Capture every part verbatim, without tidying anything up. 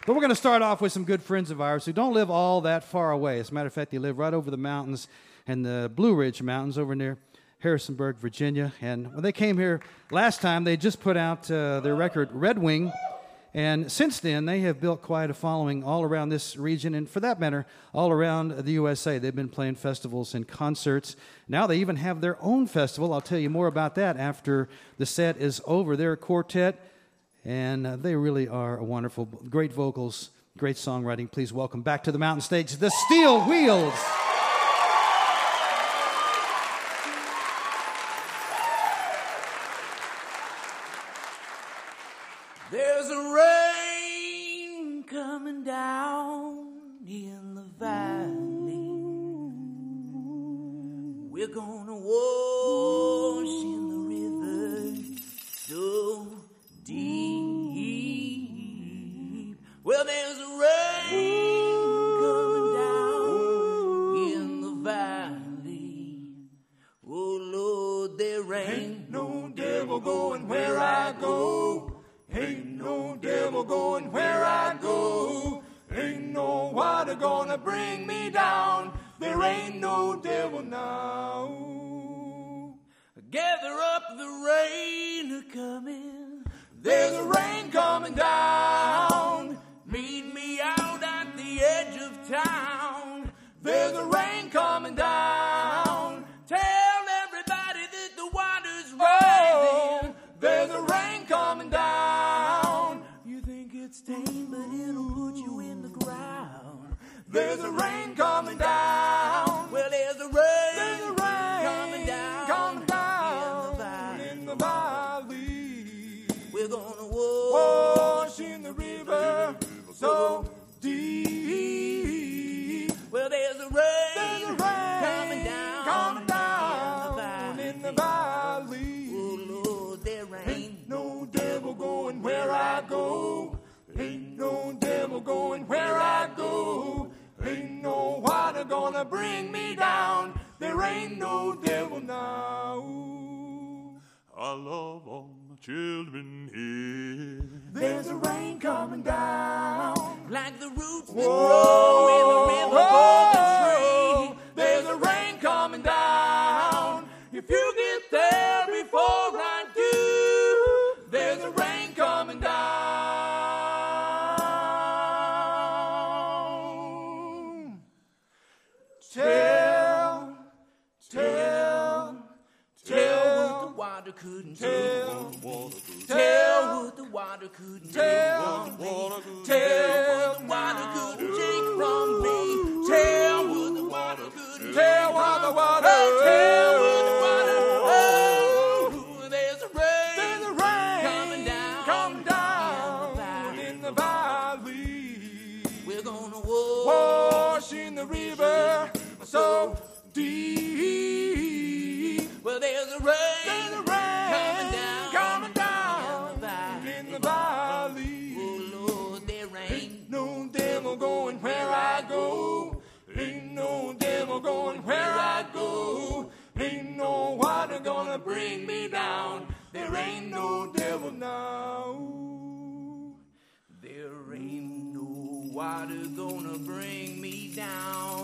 But we're going to start off with some good friends of ours who don't live all that far away. As a matter of fact, they live right over the mountains and the Blue Ridge Mountains over near Harrisonburg, Virginia. And when they came here last time, they just put out uh, their record, Red Wing. And since then, they have built quite a following all around this region, and for that matter, all around the U S A. They've been playing festivals and concerts. Now they even have their own festival. I'll tell you more about that after the set is over. They're a quartet, and uh, they really are a wonderful, great vocals, great songwriting. Please welcome back to the mountain stage, the Steel Wheels. There's a rain coming down in the valley. We're gonna wash in the river so deep. Well, there's a rain coming down in the valley. Oh, Lord, there ain't no devil going where I go. Ain't no devil going where I go. Ain't no water gonna bring me down. There ain't no devil now. Gather up the rain coming. There's a rain coming down. Meet me out at the edge of town. There's a rain coming down. Tell everybody that the water's rising. There's a rain coming down. You think it's tame, but it'll put you in the ground. There's a rain coming down. Well, there's a rain, there's a rain coming down, coming down in the valley. In the valley. We're gonna wash, wash in the river so deep. Well, there's a rain, there's a rain coming down, coming down in the valley. Ain't no devil going where I go. Ain't no devil going where I go. Ain't no water gonna bring me down. There ain't no devil now. I love all my children here. There's a rain coming down, like the roots that grow in the river golden tree. There's a rain coming down. If you get there before I do, there's a rain coming down. Tell, tell, tell what the water couldn't tell. Tell what the water couldn't tell. Tell what the water couldn't take from me. Tell what the water couldn't tell. What the water tell what the water. Oh, there's a rain. There's a rain coming down, coming down in the valley. We're gonna wash, wash in the river so deep. Well, there's a rain, there's a rain coming down, coming down in the valley. Oh Lord, there ain't no devil going where I go. Ain't no devil going where I go. Ain't no water gonna bring me down. There ain't no devil now. There ain't no water gonna bring me down.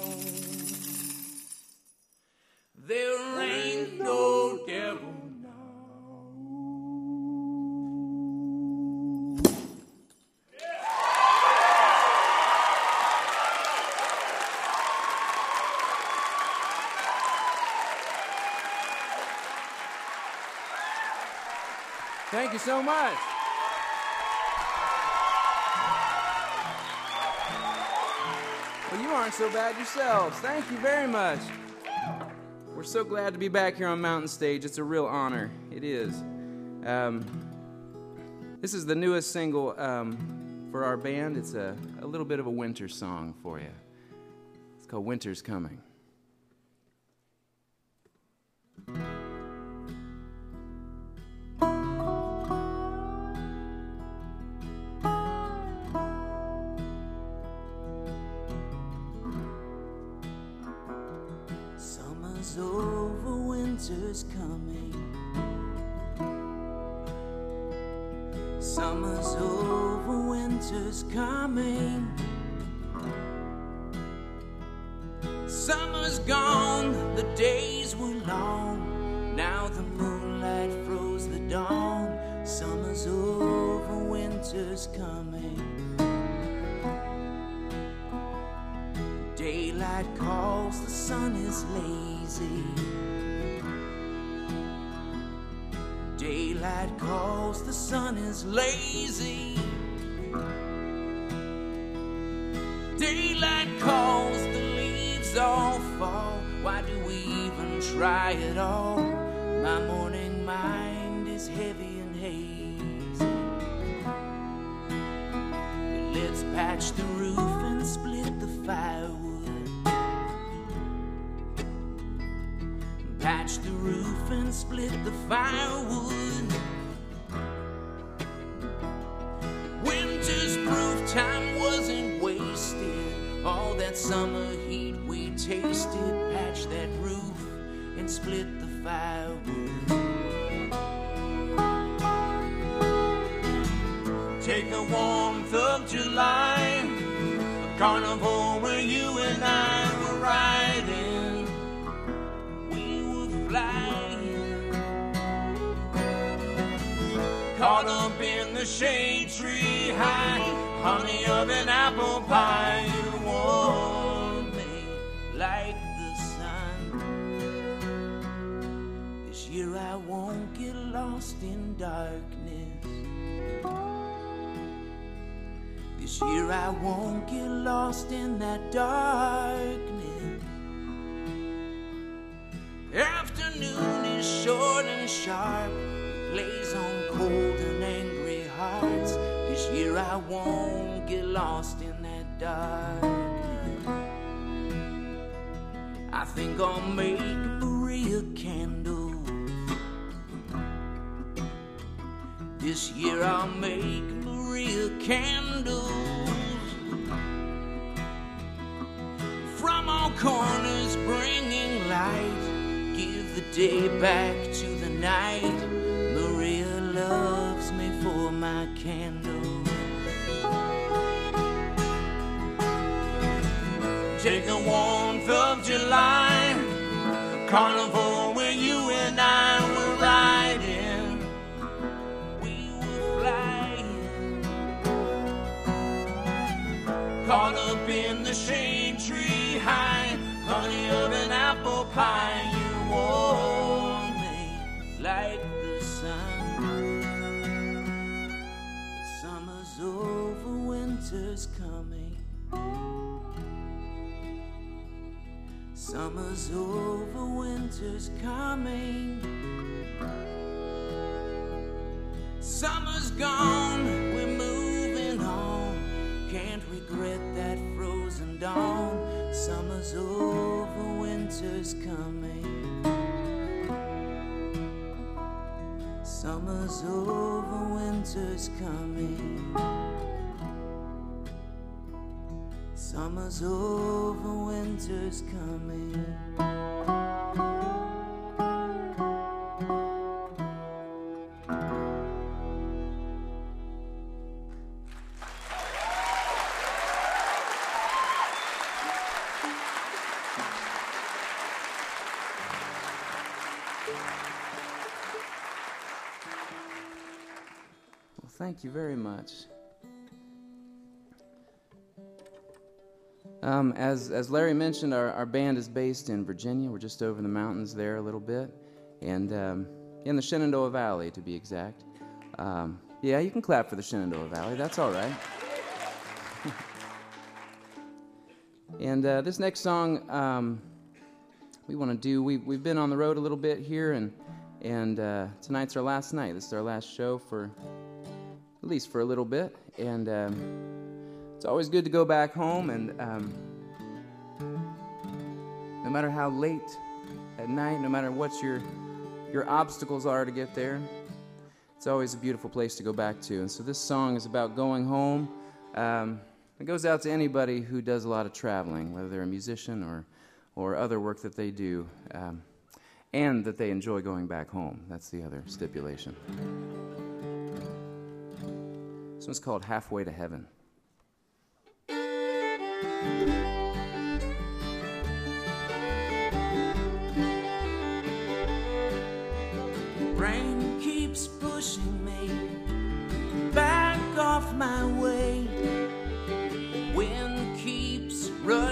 There ain't no devil now. Thank you so much. Well, you aren't so bad yourselves. Thank you very much. We're so glad to be back here on Mountain Stage. It's a real honor. It is. Um, this is the newest single um, for our band. It's a, a little bit of a winter song for you. It's called Winter's Coming. Summer's over, winter's coming. Summer's over, winter's winter's coming. Summer's gone, the days were long. Now the moonlight froze the dawn. Summer's over, winter's coming. Daylight calls, the sun is lazy. Daylight calls, the sun is lazy. Daylight calls, the leaves all fall. Why do we even try at all? My morning mind is heavy and hazy. Let's patch the roof and split the firewood. Patch the roof and split the firewood. Winter's proof time wasn't wasted. All that summer heat we tasted. Patch that roof and split the firewood. Take the warmth of July, a carnival where you and I were riding. Flying, caught up in the shade tree high, honey of an apple pie. You warmed me like the sun. This year I won't get lost in darkness. This year I won't get lost in that darkness. Afternoon is short and sharp. It plays on cold and angry hearts. This year I won't get lost in that darkness. I think I'll make Maria candles. This year I'll make Maria candles. From all corners bringing light. Give the day back to the night. Maria loves me for my candle. Take the warmth of July, a carnival where you and I were riding. We were flying, caught up in the shade tree high, honey of an apple pie. Warm me like the sun. But summer's over, winter's coming. Summer's over, winter's coming. Summer's gone, we're moving on. Can't regret that frozen dawn. Summer's over, winter's coming. Summer's over, winter's coming. Summer's over, winter's coming. Thank you very much. Um, as, as Larry mentioned, our, our band is based in Virginia. We're just over the mountains there a little bit, and um, in the Shenandoah Valley, to be exact. Um, yeah, you can clap for the Shenandoah Valley. That's all right. And uh, this next song um, we want to do, we, we've been on the road a little bit here, and, and uh, tonight's our last night. This is our last show for... at least for a little bit, and um, it's always good to go back home, and um, no matter how late at night, no matter what your your obstacles are to get there, it's always a beautiful place to go back to. And so this song is about going home. Um, it goes out to anybody who does a lot of traveling, whether they're a musician or, or other work that they do, um, and that they enjoy going back home. That's the other stipulation. This one's called Halfway to Heaven.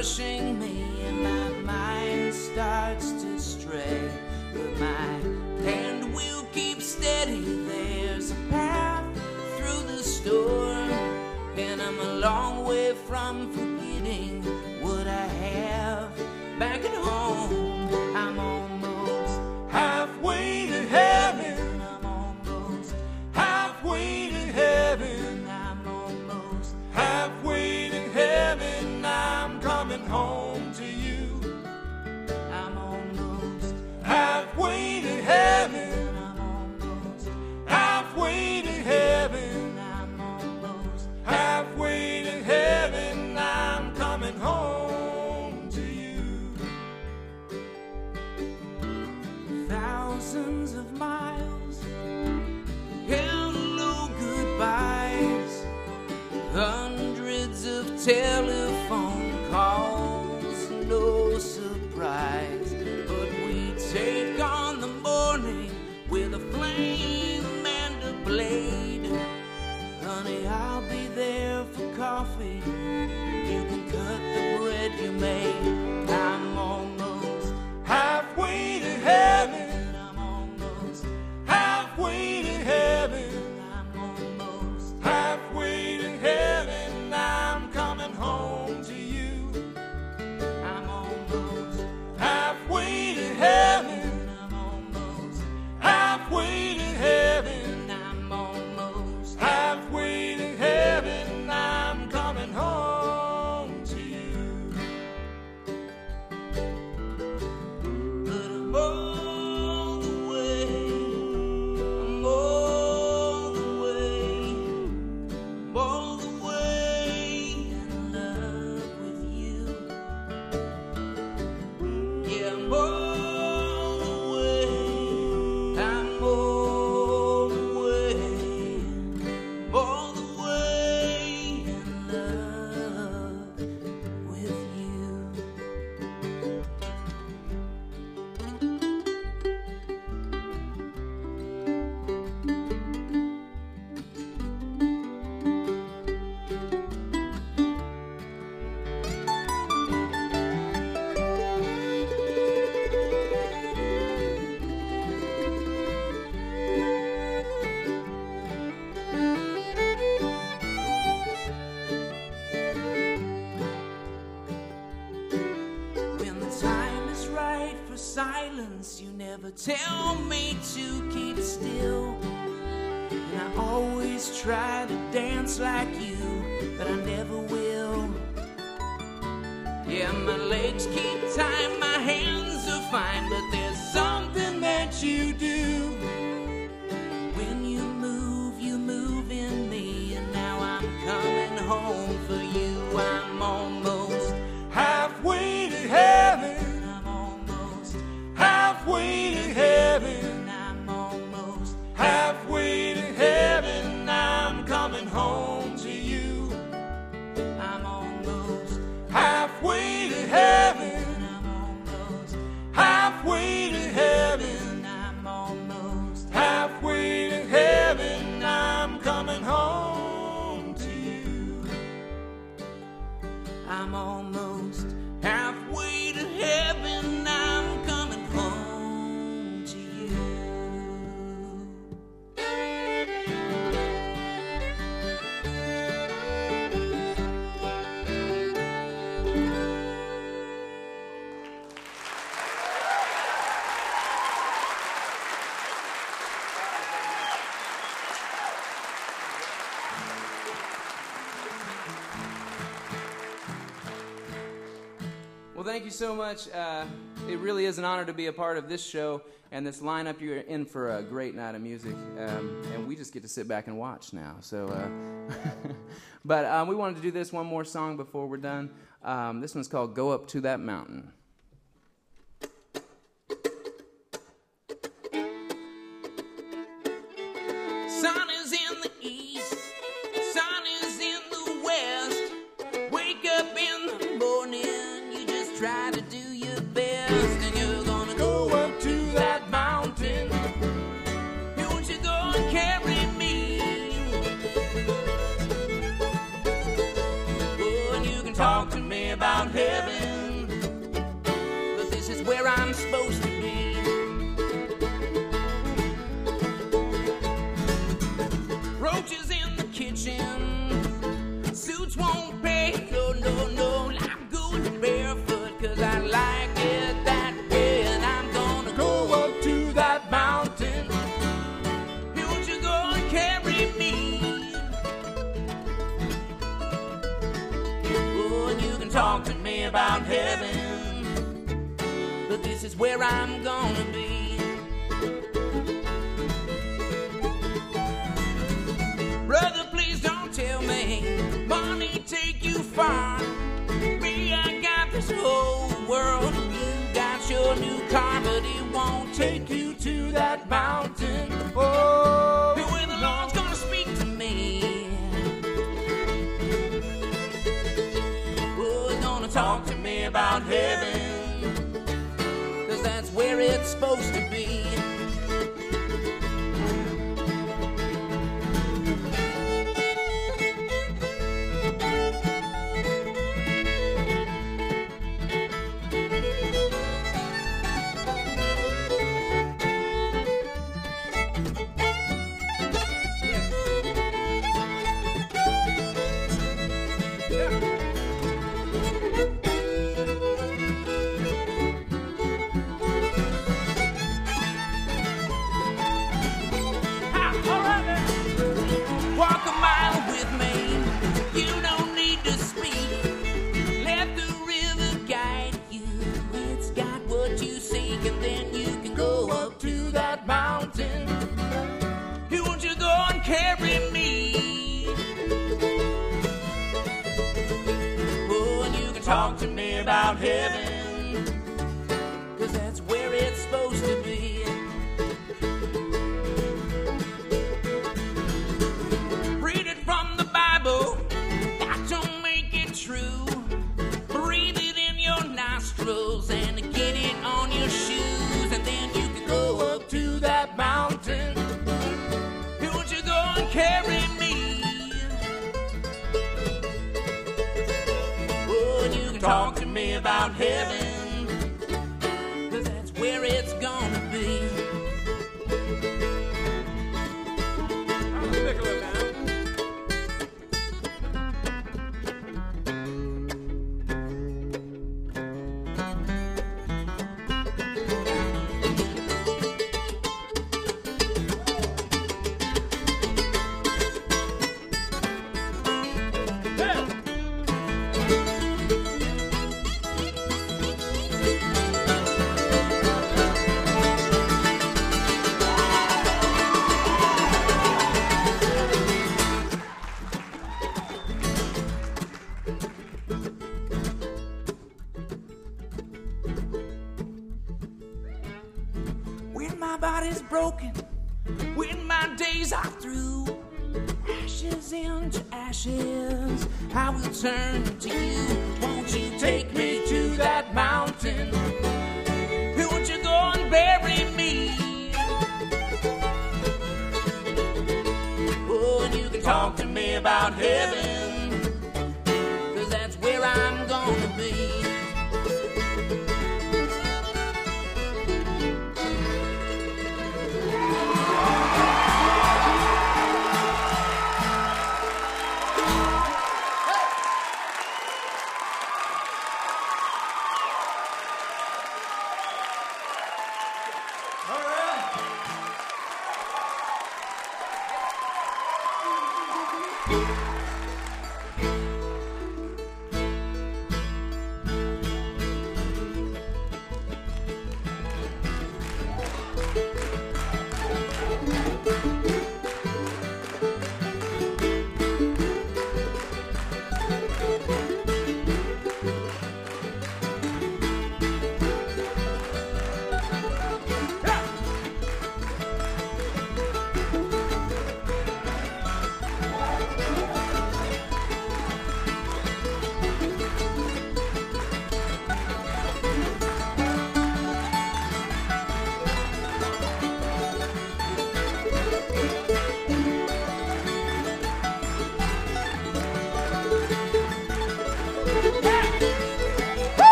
pushing me and my mind starts to stray. But my hand will keep steady. There's a path through the storm, and I'm a long way from forgetting what I have back at home. I'm almost halfway to heaven. I'm almost halfway to heaven. I'm almost halfway to heaven. I'm coming home to you. I'm almost halfway to heaven. I'm almost halfway to heaven. I'm almost halfway to heaven. I'm coming home to you. Thousands of miles, hello goodbyes, hundreds of telephone calls, no surprise. But we take on the morning with a flame and a blade. Honey, I'll be there for coffee. You can cut the bread you made. I'm almost halfway to heaven. I'm almost halfway to heaven. I'm almost halfway to heaven. I'm coming home to you. I'm almost halfway to heaven. I'm almost halfway to heaven. I'm almost halfway to heaven. I'm coming home to you. But I'm all the way. I'm all the way. I'm all the way in love with you. Yeah, I'm all the way. I'm all the way. I'm all the way in love with you. When the time is right for silence, you never tell me to keep still. And I always try to dance like you, but I never will. Yeah, my legs keep tight, my hands are fine, but there's something that you do. When you move, you move in me, and now I'm coming home for you. I'm almost halfway to heaven. I'm almost halfway to heaven. I'm almost halfway to heaven. I'm coming home to you. I'm almost halfway to heaven. I'm almost halfway to heaven. I'm almost halfway to heaven. I'm coming home to you. I'm almost halfway to heaven. I'm coming home to you. Well, thank you so much. Uh, it really is an honor to be a part of this show and this lineup. You're in for a great night of music, um, and we just get to sit back and watch now. So, uh, but um, we wanted to do this one more song before we're done. Um, this one's called "Go Up to That Mountain." Sun is in the east, sun is in the west. Wake up in the morning, you just try to do your best, and you're gonna go up to that mountain. Won't you go and carry me? Oh, and you can talk to me about heaven, but this is where I'm supposed to be. Roaches in the kitchen, suits won't pay, no, no, no. I'm going barefoot cause I like it that way, and I'm gonna go up to that mountain. Won't you go and carry me? Oh, and you can talk to me about heaven, but this is where I'm gonna be. Brother, please don't tell me money take you far. Me, I got this whole world. You got your new car, but it won't take you to that mountain. Oh, where the Lord's gonna speak to me. Oh, he's gonna talk to me about heaven, cause that's where it's supposed to be. Walk a mile with me, you don't need to speak. Let the river guide you, it's got what you seek, and then you can go up to that mountain. Who won't you go and carry me? Oh, and you can talk to me about heaven, cause that's where it's supposed to be. That don't make it true. Breathe it in your nostrils and get it on your shoes, and then you can go up to that mountain. Won't you go and carry me? Oh, and you can talk to me about heaven, cause that's where it's gonna be. When my body's broken, when my days are through, ashes into ashes, I will turn to you. Won't you take me to that mountain? Won't you go and bury me? Oh, and you can talk to me about heaven, cause that's where I'm gonna be.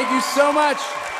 Thank you so much.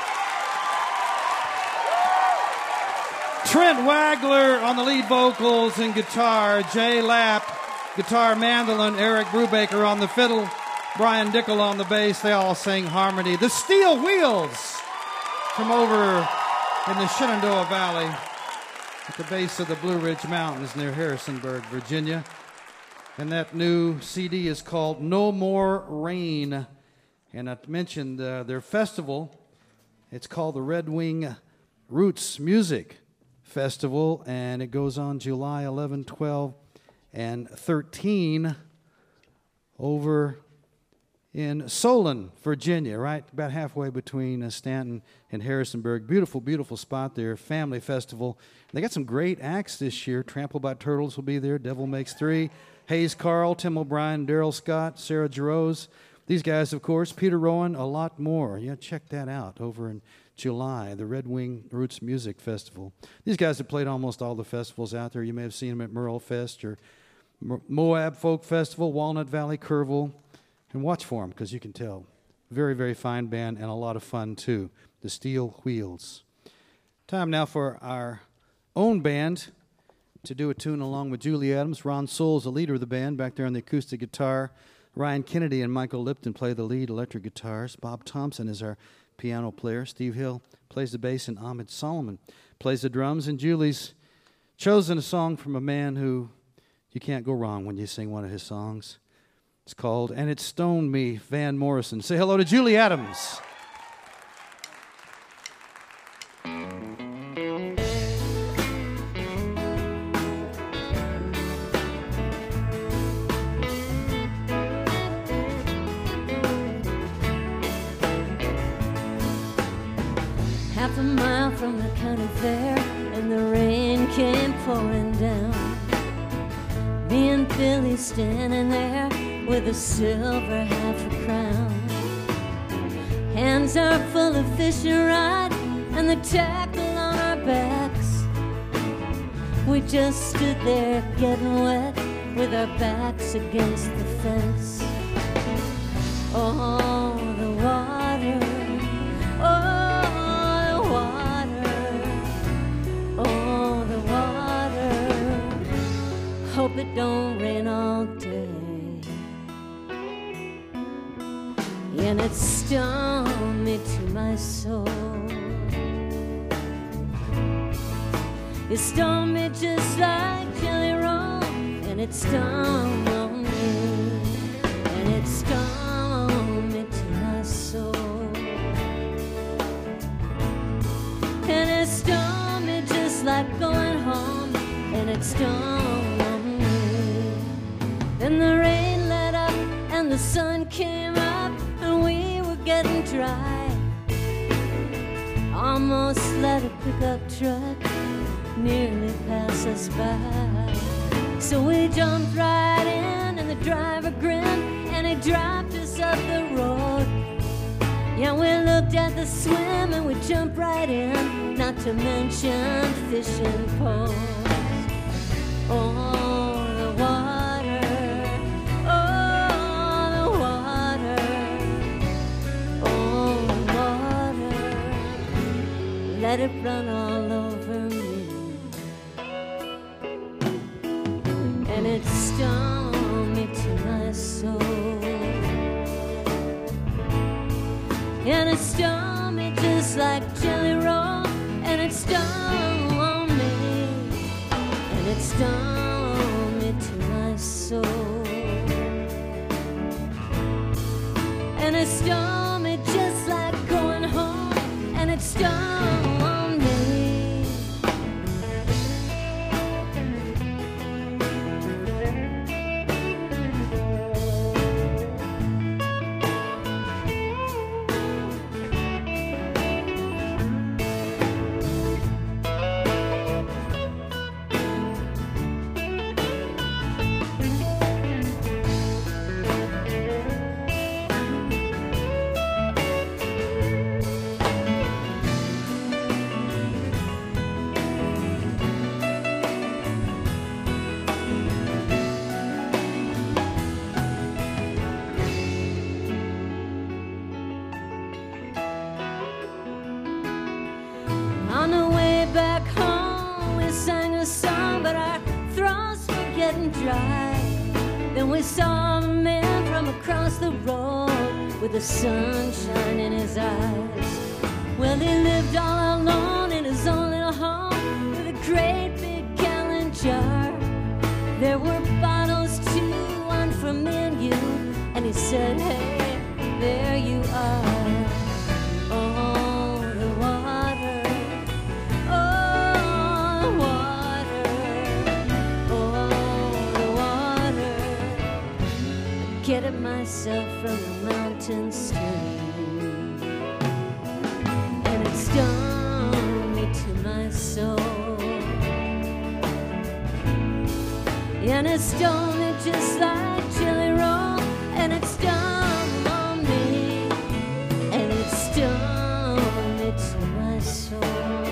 Trent Wagler on the lead vocals and guitar, Jay Lapp, guitar, mandolin, Eric Brubaker on the fiddle, Brian Dickel on the bass. They all sing harmony. The Steel Wheels from over in the Shenandoah Valley at the base of the Blue Ridge Mountains near Harrisonburg, Virginia. And that new C D is called No More Rain. And I mentioned uh, their festival. It's called the Red Wing Roots Music Festival, and it goes on July eleventh, twelve, and thirteen over in Solon, Virginia, right about halfway between uh, Stanton and Harrisonburg. Beautiful, beautiful spot there, family festival. They got some great acts this year. Trampled by Turtles will be there, Devil Makes Three, Hayes Carl, Tim O'Brien, Daryl Scott, Sarah Jarosz. These guys, of course, Peter Rowan, a lot more. Yeah, check that out over in July, the Red Wing Roots Music Festival. These guys have played almost all the festivals out there. You may have seen them at Merle Fest or Moab Folk Festival, Walnut Valley, Kerrville. And watch for them, because you can tell. Very, very fine band and a lot of fun, too. The Steel Wheels. Time now for our own band to do a tune along with Julie Adams. Ron Soule is the leader of the band back there on the acoustic guitar. Ryan Kennedy and Michael Lipton play the lead electric guitars. Bob Thompson is our piano player. Steve Hill plays the bass, and Ahmed Solomon plays the drums. And Julie's chosen a song from a man who you can't go wrong when you sing one of his songs. It's called And It Stoned Me, Van Morrison. Say hello to Julie Adams. Half a mile from the county fair, and the rain came pouring down. Me and Billy standing there with a silver half a crown. Hands are full of fishing rod and the tackle on our backs. We just stood there getting wet with our backs against the fence. Oh, the water, oh, the water, oh, the water. Hope it don't rain all day. And it stung me to my soul. It stung me just like jelly roll, and it stung on me, and it stung me to my soul. And it stung me just like going home, and it stung on me. Then the rain let up and the sun came up, and we were getting dry. Almost let a pickup truck nearly pass us by. So we jumped right in, and the driver grinned, and he dropped us up the road. Yeah, we looked at the swim, and we jumped right in, not to mention fishing poles. Oh, the water, oh, the water, oh, the water, let it run all over me. And it stung me to my soul. And it stung me just like jelly roll, and it stung on me, and it stung me to my soul. And it stung me just like going home, and it stung on me. and dry. Then we saw a man from across the road with the sunshine in his eyes. Well, he lived all alone in his own little home with a great big gallon jar. There were bottles too, one for me and you. And he said, hey, there you are. Oh, the water. Oh, water. Oh, the water. Get it myself from the mountain stream. And it stung me to my soul. And it stung me just like chili roll. And it stung on me. And it stung me to my soul.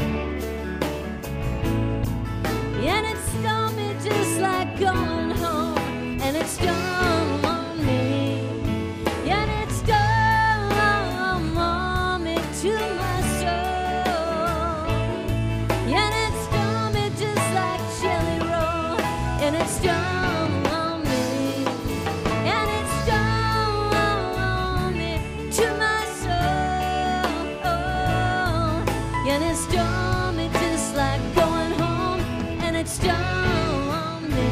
And it stung me just like going home. And it stung on me. And it stung on me to my soul. And it stung me just like chili roll. And it stung on me. And it stung on me to my soul. And it stung me just like going home. And it stung on me.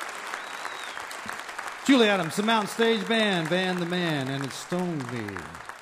Julie Adams, the Mountain Stage Band, Van the Man, and it stoned me.